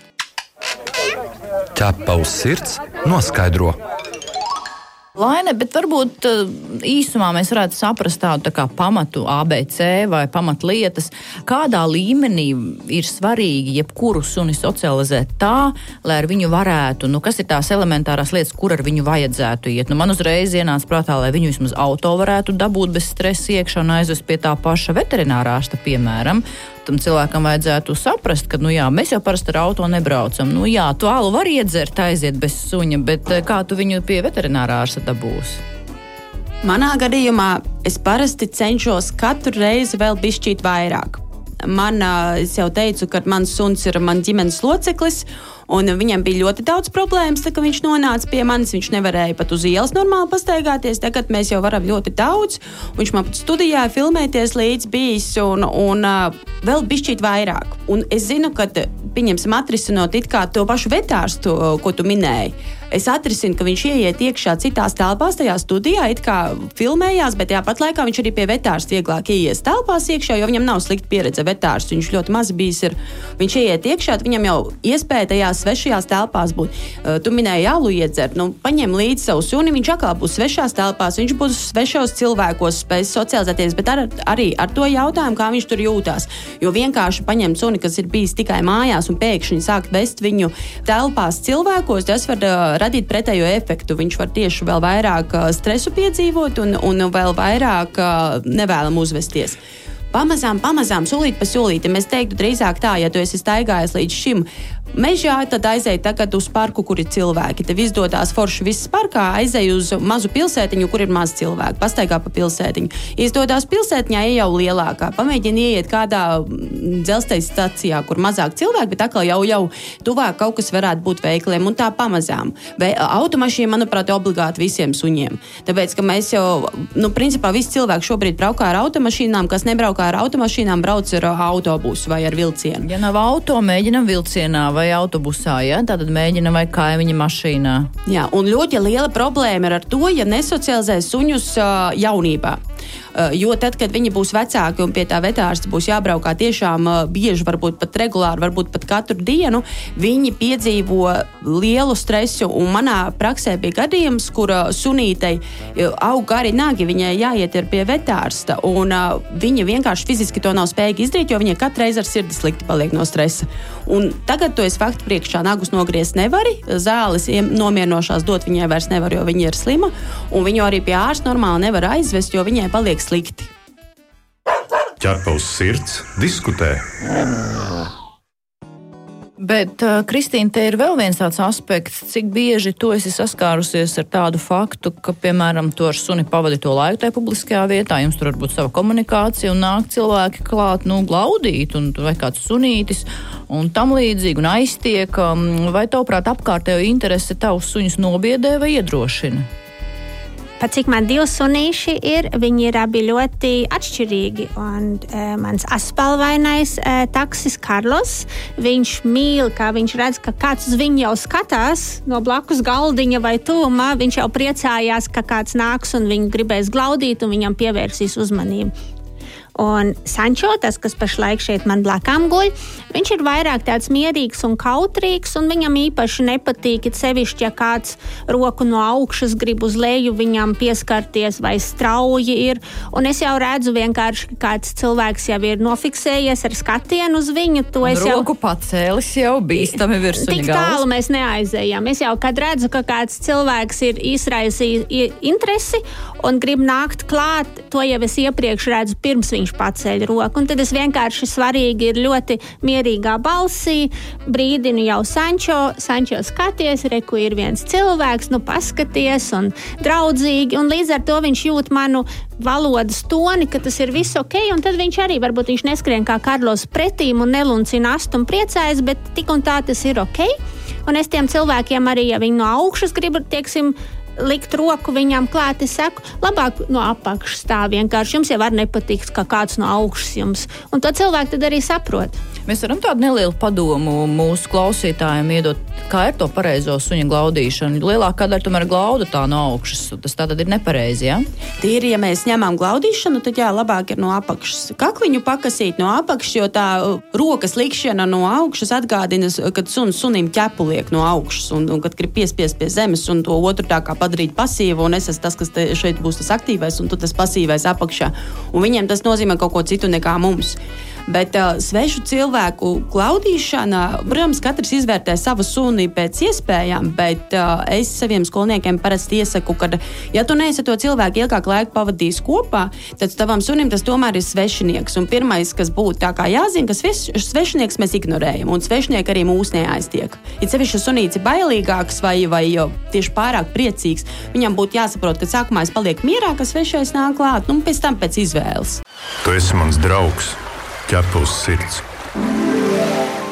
Ķepa uz sirds noskaidro. Laine, bet varbūt īsumā mēs varētu saprast tādu tā kā pamatu A B C vai pamatlietas, kādā līmenī ir svarīgi jebkuru suni socializēt tā, lai ar viņu varētu, nu kas ir tās elementārās lietas, kur ar viņu vajadzētu iet. Nu man uzreiz ienāca prātā, lai viņu vismaz auto varētu dabūt bez stresa iekšā un aizvest pie tā paša veterinārārsta, piemēram. Tam cilvēkam vajadzētu saprast, ka, nu jā, mēs jau parasti ar auto nebraucam. Nu jā, tu alu var iedzert, aiziet bez suņa, bet kā tu viņu pie veterinārārsta dabūsi? Manā gadījumā es parasti cenšos katru reizi vēl bišķīt vairāk. Man, es jau teicu, ka mans suns ir man ģimenes loceklis, un viņam bija ļoti daudz problēmas, tā, kad viņš nonāca pie manis, viņš nevarēja pat uz ielas normāli pastaigāties, tagad mēs jau varam ļoti daudz, viņš man pat studijā filmēties līdz bijis, un, un uh, vēl bišķīt vairāk. Un es zinu, ka, pieņemsim, atrisinot it kā to pašu vetārstu, ko tu minēji, Es atrisinu, ka viņš ieiet iekšā citās telpās, tajā studijā, it kā filmējās, bet tāpat laikā viņš arī pie vetārsta vieglāk ieies telpās iekšā, jo viņam nav slikta pieredze vetārsts. Viņš ļoti maz bijis ir. Viņš ieiet iekšā, viņam jau iespēja tajās svešajās telpās būt. Uh, tu minēji alu iedzert, nu, paņem līdzi savu suni, viņš atkal būs svešās telpās, viņš būs svešos cilvēkos, spēs socializēties, bet ar, arī ar to jautājumu, kā viņš tur jūtās. Jo vienkārši paņemt suni, kas ir bijis tikai mājās un pēkšņi sākt vest viņu telpās cilvēkos, tas var uh, radīt pretējo efektu. Viņš var tieši vēl vairāk stresu piedzīvot un, un vēl vairāk nevēlam uzvesties. Pamazām, pamazām, solīt pa solītim. Es teiktu drīzāk tā, ja tu esi staigājis līdz šim mežā, tad aizej tagad uz parku, kur ir cilvēki. Tev izdodās forši viss parkā, aizej uz mazu pilsētiņu, kur ir maz cilvēku. Pastaigā pa pilsētiņu. Izdodās pilsētiņā, ej jau lielākā. Pamēģini ieiet kādā dzelzceļa stacijā, kur mazāk cilvēku, bet atkal jau, jau tuvāk kaut kas varētu būt veikliem un tā pamazām. Vai automašīna, manuprāt, obligāti visiem suņiem. Tāpēc, ka mēs jau, nu, principā visi cilvēki šobrīd braukā ar automašīnām, kas nebraukā ar automašīnām, brauc ar autobusu vai ar vilcienu. Ja nav auto, mēģinam vilcienā vai autobusā, ja? Tātad mēģina vai kaimiņa mašīnā. Jā, un ļoti liela problēma ir ar to, ja nesocializē suņus uh, jaunībā. Uh, jo tad, kad viņi būs vecāki un pie tā vetārsta būs jābraukā tiešām uh, bieži, varbūt pat regulāri, varbūt pat katru dienu, viņi piedzīvo lielu stresu. Un manā praksē bija gadījums, kur uh, sunītei uh, aug gari nagi, viņai jāiet ir pie vetārsta, un uh, viņa vienkārši fiziski to nav spējīga izdarīt, jo viņai katru reizi ar sirdi slikti paliek no stresa. Un tagad to es faktu priekšā nagus nogriezt nevari, zāles nomierinošās dot viņai vairs nevar, jo viņa ir slima, un viņu arī pie ārsta normāli nevar aizvest, jo viņai paliek slikti. Ķerpa uz sirds, diskutē. Bet, uh, Kristīna, te ir vēl viens tāds aspekts, cik bieži tu esi saskārusies ar tādu faktu, ka, piemēram, tu ar suni pavadi to laiku tajā publiskajā vietā, jums tur var būt sava komunikācija un nāk cilvēki klāt, nu, glaudīt, un vai kāds sunītis, un tam līdzīgi, un aiztiek, um, vai tavuprāt apkārtējo interese tavus suņus nobiedē vai iedrošina? Pat cik man divi sunīši ir, viņi ir abi ļoti atšķirīgi. Un, e, mans aspalvainais e, taksis Karlos, viņš mīl, kā viņš redz, ka kāds uz viņu jau skatās no blakus galdiņa vai tuvumā, viņš jau priecājās, ka kāds nāks un viņu gribēs glaudīt un viņam pievērsīs uzmanību. Un Sančo, tas, kas pašlaik šeit man blakām guļ, viņš ir vairāk tāds mierīgs un kautrīgs, un viņam īpaši nepatīk, it sevišķi, ja kāds roku no augšas grib uz leju viņam pieskarties vai strauji ir. Un es jau redzu vienkārši, ka kāds cilvēks jau ir nofiksējies ar skatienu uz viņu. To es jau... Roku pacēlis jau bīstami virs suņa galvas. Tik tālu mēs neaizējām. Es jau, kad redzu, ka kāds cilvēks ir izraisījis interesi un grib nākt klāt, to jau es iepriekš redzu pirms viņš paceļ roku. Un tad es vienkārši svarīgi ir ļoti mierīgā balsī, brīdinu jau Sančo, Sančo skaties, reku ir viens cilvēks, nu paskaties un draudzīgi, un līdz ar to viņš jūt manu valodas toni, ka tas ir viss ok, un tad viņš arī, varbūt viņš neskrien kā Karlos pretīm un neluncina astu un priecājas, bet tik un tā tas ir ok. Un es tiem cilvēkiem arī, ja viņi no augšas grib, tieksim, likt roku viņam klāt, es saku, labāk no apakšas tā vienkārši. Jums jau var nepatikt, ka kāds no augšas jums. Un to cilvēku tad arī saprot. Mēs varam tādu nelielu padomu mūsu klausītājiem iedot, kā ir to pareizo suņa glaudīšanu. Lielākā daļa tomēr glauda tā no augšas. Tas tā tad ir nepareizi, jā? Ja? Tīri, ja mēs ņemam glaudīšanu, tad jā, labāk ir no apakšas. Kakliņu pakasīt no apakšas, jo tā rokas likšana no augšas atgādina, kad suns sunim ķepu liek no augšas, un, un kad grib piespiest pie zemes, un to otru tā kā padarīt pasīvu, un es esmu tas, kas te, šeit būs tas aktīvais, un tu tas pasīvais apakšā. Un viņiem tas nozīmē kaut ko citu nekā mums. Bet uh, svešu cilvēku glaudīšana, protams, katrs izvērtē savu suni pēc iespējām, bet uh, es saviem skolniekiem parasti iesaku, ka, ja tu neesi to cilvēku ilgāk laiku pavadījis kopā, tad tavam sunim tas tomēr ir svešinieks. Un pirmais, kas būtu tā kā jāzina, ka sveš, svešinieks mēs ignorējam, un svešinieki arī mūs neaiztiek. Ja sevišķi sunīts ir bailīgāks vai, vai tieši pārāk priecīgs, viņam būtu jāsaprot, ka sākumā es palieku mierā, ka svešais nāk klāt, un pēc tam pēc izvēles. Tu esi mans draugs. Ķerpa uz sirds.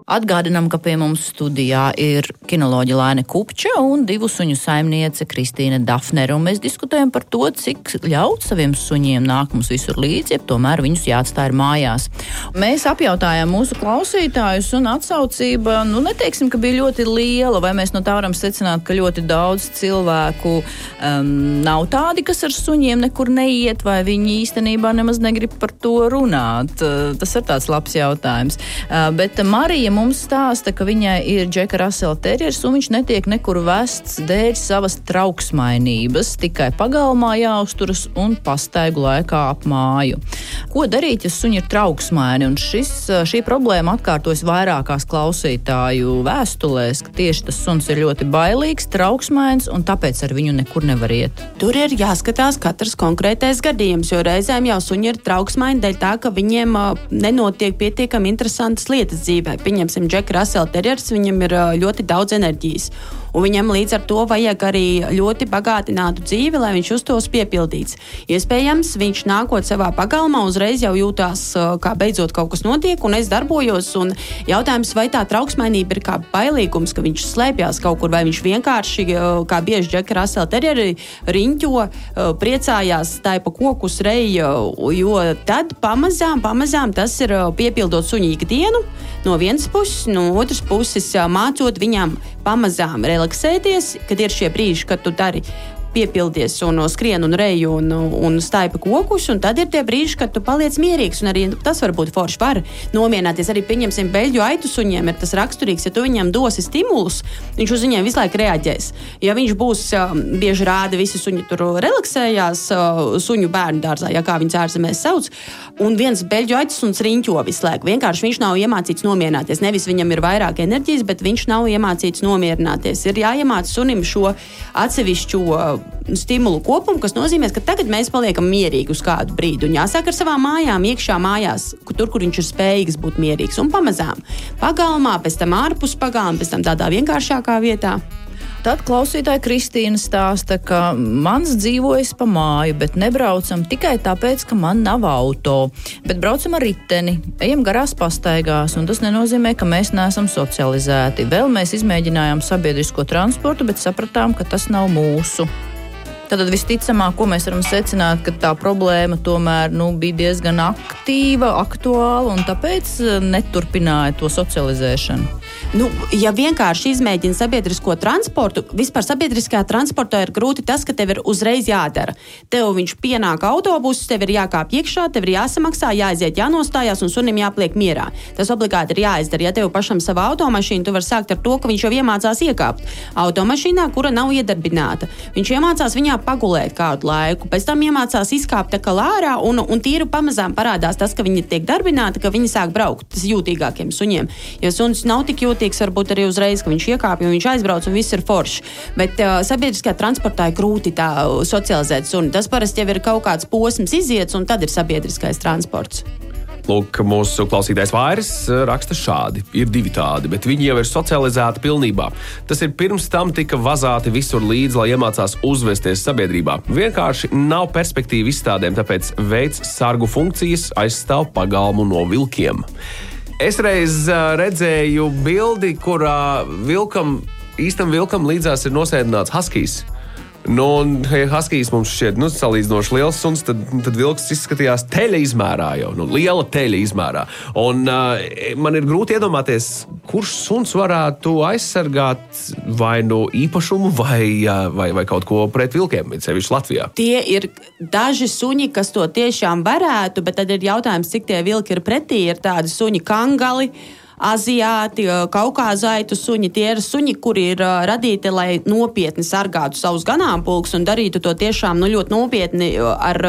Atgādinām, ka pie mums studijā ir kinoloģe Laine Kupča un divu suņu saimniece Kristīne Dafnere. Un mēs diskutējam par to, cik ļaut saviem suņiem nāk mums visur līdzi, ja tomēr viņus jāatstāj mājās. Mēs apjautājām mūsu klausītājus un atsaucība, nu neteiksim, ka bija ļoti liela, vai mēs no tā varam secināt, ka ļoti daudz cilvēku um, nav tādi, kas ar suņiem nekur neiet, vai viņi īstenībā nemaz negrib par to runāt. Uh, tas ir tāds labs jautājums. Uh, bet Marija mums stāsta, ka viņai ir Džeka Rasela terjers un viņš netiek nekur vests dēļ savas trauksmainības, tikai pagalmā jāuzturas un pastaigu laikā ap māju. Ko darīt, ja suņi ir trauksmaini? Un šis, šī problēma atkārtojas vairākās klausītāju vēstulēs, ka tieši tas suns ir ļoti bailīgs, trauksmains un tāpēc ar viņu nekur nevar iet. Tur ir jāskatās katrs konkrētais gadījums, jo reizēm jau suņi ir trauksmaini dēļ tā, ka viņiem uh, nenotiek pietiekami interesantas lietas dzīvē. Pieņemsim, Džeka Rasela terjers, viņam ir ļoti daudz enerģijas. Un viņam līdz ar to vajag arī ļoti bagātinātu dzīvi, lai viņš justos piepildīts. Iespējams, viņš nākot savā pagalmā uzreiz jau jūtās, kā beidzot kaut kas notiek, un es darbojos, un jautājums, vai tā trauksmainība ir kā bailīgums, ka viņš slēpjās kaut kur, vai viņš vienkārši, kā bieži Džeka Rasela terjeri, riņķo, priecājās, taipa kokus reja, jo tad pamazām, pamazām tas ir piepildot suņu ikdienu, no vienas puses, no otras puses mācot viņam pamazām relaksēties, kad ir šie brīži, kad tu dari piepildies un skrien un reju un, un staipa kokus, un tad ir tie brīži, kad tu paliec mierīgs, un arī tas var būt forši, var nomierināties. Arī pieņemsim beļģu aitu suņiem ir tas raksturīgs, ja tu viņam dosi stimulus, viņš uz viņiem visu laiku reaģēs. Ja viņš būs, bieži rāda, visi suņi tur relaksējās, suņu bērnu dārzā, ja kā viņas ārzemēs sauc, un viens beļģu aitu suns riņķo visu laiku. Vienkārši viņš nav iemācīts nomierināties. Nevis viņam ir vairāk enerģijas, bet viņš nav iemācīts nomierināties. Ir jāiemāc sunim šo atsevišķo stimulu kopumu, kas nozīmē, ka tagad mēs paliekam mierīgi uz kādu brīdi. Un jāsāk ar savām mājām, iekšā mājās, tur, kur viņš ir spējīgs būt mierīgs. Un pamazām pagalmā, pēc tam ārpus pagalma, pēc tam tādā vienkāršākā vietā. Tad klausītāja Kristīna stāsta, ka mans dzīvojas pa māju, bet nebraucam tikai tāpēc, ka man nav auto. Bet braucam ar riteni, ejam garās pastaigās, un tas nenozīmē, ka mēs neesam socializēti. Vēl mēs izmēģinājām sabiedrisko transportu, bet sapratām, ka tas nav mūsu. Tad visticamāk, ko mēs varam secināt, ka tā problēma tomēr nu, bija diezgan aktīva, aktuāla, un tāpēc neturpināja to socializēšanu. Nu, ja vienkārši izmēģina sabiedrisko transportu, vispār sabiedriskajā transportā ir grūti tas, ka tev ir uzreiz jādara. Tev viņš pienāk autobuss, tev ir jākāp iekšā, tev ir jāsamaksā, jāaiziet, jānostājās un sunim jāpliek mierā. Tas obligāti ir jāizdara. Ja tev pašam savā automašīnu, tu vari sākt ar to, ka viņš jau iemācās iekāpt automašīnā, kura nav iedarbināta. Viņš iemācās viņā pagulēt kādu laiku, pēc tam iemācās izkāpt tā kā lārā un, un tīri pamazām parādās tas, ka viņi tiek darbināti, ka viņi sāk braukt. Tas jūtīgākiem suņiem. Ja suns nav tik jūtīgs, varbūt arī uzreiz, ka viņš iekāpj un viņš aizbrauc un viss ir forši. Bet uh, sabiedriskajā transportā ir grūti tā socializēt suni. Tas parasti jau ir kaut kāds posms iziets un tad ir sabiedriskais transports. Lūk, mūsu klausītājs Vairis raksta šādi. Ir divi tādi, bet viņi jau ir socializēti pilnībā. Tas ir pirms tam tika vazāti visur līdz, lai iemācās uzvesties sabiedrībā. Vienkārši nav perspektīva izstādēm, tāpēc veids sargu funkcijas aizstāv pagalmu no vilkiem. Es reiz redzēju bildi, kurā vilkam, īstam vilkam līdzās ir nosēdināts haskijs. Nu, un, ja haskijs mums šķiet nu, salīdzinoši liels suns, tad, tad vilks izskatījās teļa izmērā jau, nu, liela teļa izmērā. Un uh, man ir grūti iedomāties, kurš suns varētu aizsargāt vai no īpašumu vai, uh, vai, vai kaut ko pret vilkiem, sevišķi Latvijā. Tie ir daži suņi, kas to tiešām varētu, bet tad ir jautājums, cik tie vilki ir pretī. Ir tādi suņi kangali, aziāti, kaukāzaitu suņi, tie ir suņi, kuri ir radīti, lai nopietni sargātu savus ganāmpulkus un darītu to tiešām nu, ļoti nopietni ar,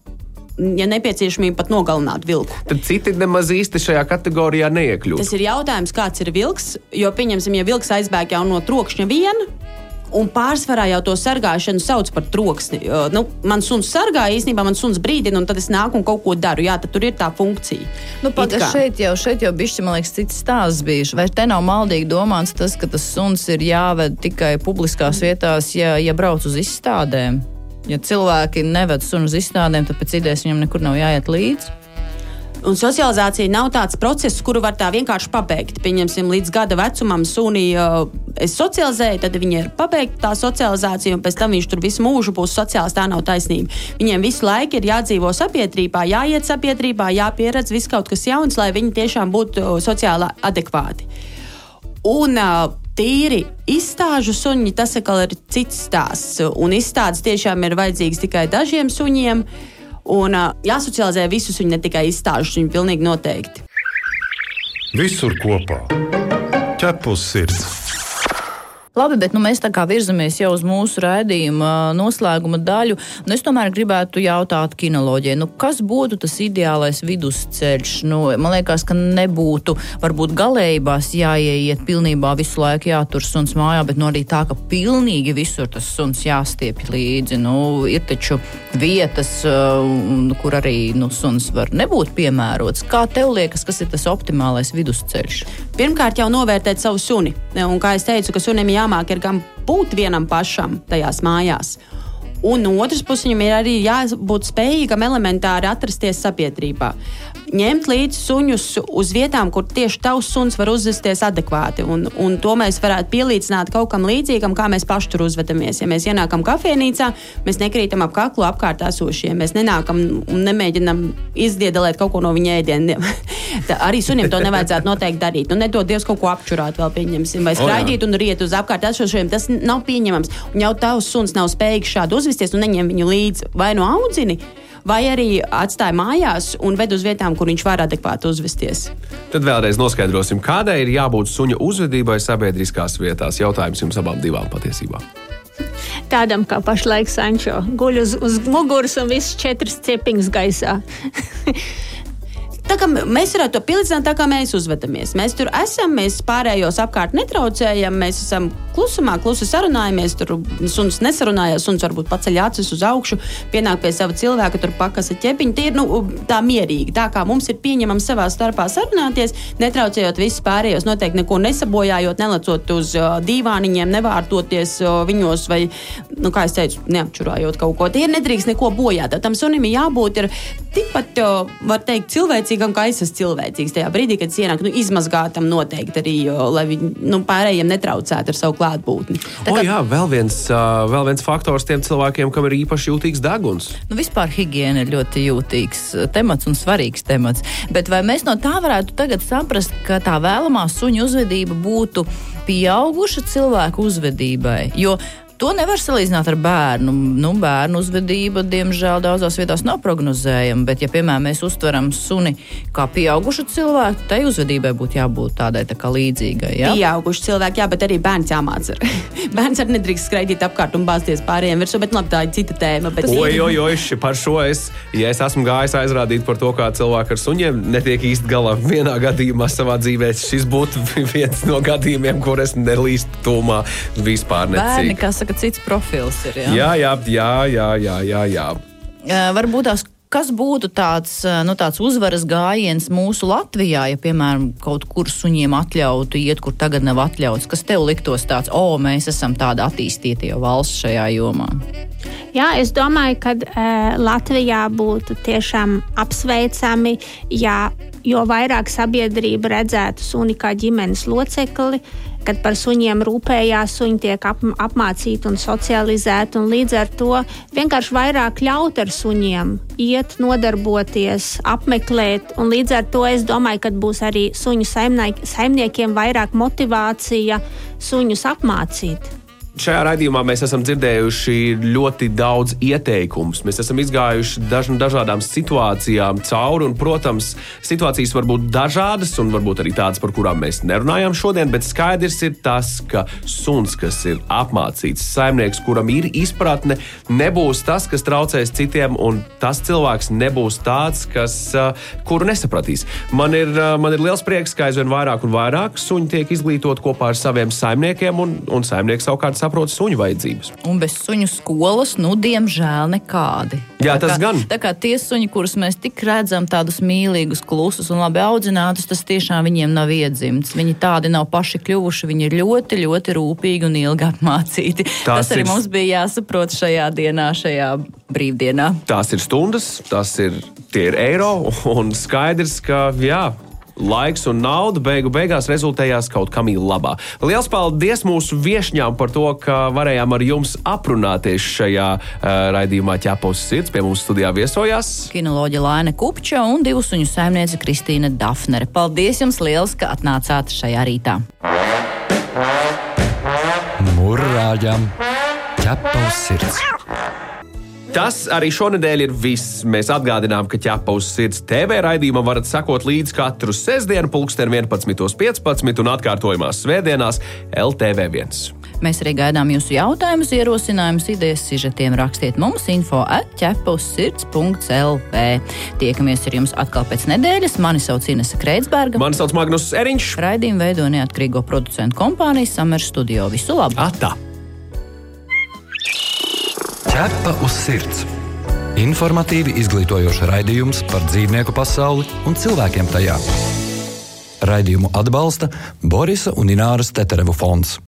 ja nepieciešamība pat nogalināt vilku. Tad citi nemaz īsti šajā kategorijā neiekļūst. Tas ir jautājums, kāds ir vilks, jo pieņemsim, ja vilks aizbēg jau no trokšņa viena, un pārsvarā jau to sargāšanu sauc par troksni. Nu, man suns sargā, īstenībā man suns brīdina, un tad es nāku un kaut ko daru. Jā, tad tur ir tā funkcija. Nu, pat, šeit jau, šeit jau bišķi, man liekas, cits stāsts bijuši. Vai te nav maldīgi domāts tas, ka tas suns ir jāved tikai publiskās vietās, ja, ja brauc uz izstādēm? Ja cilvēki neved sunu uz izstādēm, tad pēc idejas viņam nekur nav jāiet līdzi? Un socializācija nav tāds process, kuru var tā vienkārši pabeigt. Pieņemsim, līdz gada vecumam suni uh, es socializēju, tad viņa ir pabeigta tā socializācija, un pēc tam viņš tur visu mūžu būs sociāls, tā nav taisnība. Viņiem visu laiku ir jādzīvo sabiedrībā, jāiet sabiedrībā, jāpieredz viss kaut kas jauns, lai viņi tiešām būtu sociāli adekvāti. Un uh, tīri izstāžu suņi, tas atkal ir cits stāsts. Un izstādes tiešām ir vajadzīgas tikai dažiem suņiem. Un uh, jāsocializē visu suņu, ne tikai izstāžu suņu, pilnīgi noteikti. Visur kopā. Ķepus sirds. Labi, bet nu, mēs tā kā virzamies jau uz mūsu raidījuma noslēguma daļu. Un es tomēr gribētu jautāt kinoloģijai, nu, kas būtu tas ideālais vidusceļš? Nu, man liekas, ka nebūtu varbūt galējībās jāieiet pilnībā visu laiku jātur suns mājā, bet nu, arī tā, ka pilnīgi visur tas suns jāstiepj līdzi. Nu, ir taču vietas, kur arī nu, suns var nebūt piemērots. Kā tev liekas, kas ir tas optimālais vidusceļš? Pirmkārt jau novērtēt savu suni. Un kā es teicu, ka sunim jāmāk ir gan būt vienam pašam tajās mājās. Un no otras puses viņam ir arī jābūt spējīgam elementāri atrasties sabiedrībā. Ņemt līdzi suņus uz vietām, kur tieši tavs suns var uzvesties adekvāti. Un, un to mēs varētu pielīdzināt kaut kam līdzīgam, kā mēs paši tur uzvedamies. Ja mēs ienākam kafejnīcā, mēs nekrītam ap kaklu apkārt esošiem. Mēs nenākam un nemēģinam izdiedelēt kaut ko no viņa ēdieniem. Arī sunim to nevajadzētu noteikti darīt. Nu, nedod Dievs kaut ko apčurāt vēl pieņemsim. Vai skraidīt un riet uz apkārt esošiem. Tas nav pieņemams. Un jau tavs suns nav spējīgs šādi uzvesties un neņem viņu līdzi vai no audzini, vai arī atstāja mājās un ved uz vietām, kur viņš var adekvāti uzvesties. Tad vēlreiz noskaidrosim, kādai ir jābūt suņa uzvedībai sabiedriskās vietās. Jautājums jums abām divām patiesībā. Tādam kā pašlaik Sančo. Guļ uz, uz muguras un viss četras ciepiņas gaisā. Tā kā mēs varētu to pielīdzināt, tā kā mēs uzvedamies. Mēs tur esam, mēs pārējos apkārt netraucējam, mēs esam klusumā, klusi sarunājamies, tur suns nesarunājās, suns varbūt paceļ acis uz augšu, pienāk pie sava cilvēka, tur pakasa ķepiņu. Tie ir nu, tā mierīgi, tā kā mums ir pieņemams savā starpā sarunāties, netraucējot visus pārējos, noteikti neko nesabojājot, nelecot uz uh, dīvāniņiem, nevārtoties uh, viņos vai, nu, kā es teicu, neapčurājot kaut ko. Tie nedrīkst neko bojāt. Tam sunim jābūt ir tikpat, uh, var teikt, cilvēcīgam, kā es esmu cilvēcīgs tajā brīdī, kad es ienāku, nu, izmazgātam noteikti arī, jo, lai viņi, nu, pārējiem netraucētu ar savu klātbūtni. O, kā... jā, vēl viens, uh, vēl viens faktors tiem cilvēkiem, kam ir īpaši jūtīgs deguns. Nu, vispār higiēna ir ļoti jūtīgs temats un svarīgs temats. Bet vai mēs no tā varētu tagad saprast, ka tā vēlamā suņa uzvedība būtu pieauguša cilvēku uzvedībai? Jo to nevar salīdzināt ar bērnu. Nu, bērnu uzvedība, diemžēl, daudzās vietās nav prognozējama, bet, ja, piemēram, mēs uztveram suni kā pieaugušu cilvēku, tai uzvedībai būtu jābūt tādai tā kā līdzīgai, jā? Pieauguši cilvēki, jā, bet arī bērns jāmāca. Bērns arī nedrīkst skraidīt apkārt un bāzties pārējiem virsū, bet labi, tā ir cita tēma. Bet... Oi, oi, oi, par šo es, ja es esmu gājis aizrādīt par to, kā cilvēki ar suņiem netiek īsti galā vienā gadījumā savā dzīvē, šis būtu viens no gadījumiem, kur es nelīstu tūmā vispār necīgi. Bērni, cits profils ir, jā? Jā, jā, jā, jā, jā, jā, jā. Uh, varbūt tās, kas būtu tāds, nu, tāds uzvaras gājiens mūsu Latvijā, ja, piemēram, kaut kur suņiem atļautu iet, kur tagad nav atļauts? Kas tev liktos tāds, o, mēs esam tāda attīstīta jau valsts šajā jomā? Jā, es domāju, ka e, Latvijā būtu tiešām apsveicami, ja jo vairāk sabiedrība redzētu suni kā ģimenes locekli, kad par suņiem rūpējās, suņi tiek ap, apmācīti un socializēti, un līdz ar to vienkārši vairāk ļaut ar suņiem iet, nodarboties, apmeklēt, un līdz ar to es domāju, ka būs arī suņu saimniek, saimniekiem vairāk motivācija suņus apmācīt. Šajā raidījumā mēs esam dzirdējuši ļoti daudz ieteikumus. Mēs esam izgājuši daž, dažādām situācijām cauri, un, protams, situācijas var būt dažādas, un varbūt arī tādas, par kurām mēs nerunājam šodien, bet skaidrs ir tas, ka suns, kas ir apmācīts saimnieks, kuram ir izpratne, nebūs tas, kas traucēs citiem, un tas cilvēks nebūs tāds, kas, kuru nesapratīs. Man ir, man ir liels prieks, ka aizvien vairāk un vairāk suņi tiek izglītot kopā ar saviem saimniekiem, un, un saimnieks savukārt saprot suņu vajadzības. Un bez suņu skolas, nu, diemžēl nekādi. Jā, tā tas kā, gan. Tā kā tie suņi, kurus mēs tik redzam, tādus mīlīgus, klusus un labi audzinātus, tas tiešām viņiem nav iedzimts. Viņi tādi nav paši kļuvuši, viņi ir ļoti, ļoti rūpīgi un ilgi apmācīti. Tās tas arī ir... mums bija jāsaprot šajā dienā, šajā brīvdienā. Tās ir stundas, tas ir, tie ir eiro, un skaidrs, ka, jā, laiks un nauda beigu beigās rezultējās kaut kam labā. Liels paldies mūsu viešņām par to, ka varējām ar jums aprunāties šajā uh, raidījumā Ķepa uz sirds. Pie mums studijā viesojās kinoloģe Laine Kupča un divu suņu saimniece Kristīna Dafnere. Paldies jums liels, ka atnācāt šajā rītā. Murrājam! Ķepa uz sirds! Tas arī šonedēļ ir viss. Mēs atgādinām, ka Ķepa uz sirds T V raidījumam varat sekot līdz katru sestdienu pulksten vienpadsmit piecpadsmit un atkārtojumās svētdienās L T V viens. Mēs arī gaidām jūsu jautājumus, ierosinājumus, idejas, sižetiem. Rakstiet mums info at ķepa uz sirds punkts l v. Tiekamies ar jums atkal pēc nedēļas. Mani sauc Inese Kreitsberga. Mani sauc Magnus Eriņš. Raidījumu veido neatkarīgo producentu kompānija Summer Studio. Visu labu! Atā! Ķepa uz sirds. Informatīvi izglītojoša raidījums par dzīvnieku pasauli un cilvēkiem tajā. Raidījumu atbalsta Borisa un Ināras Teterevu fonds.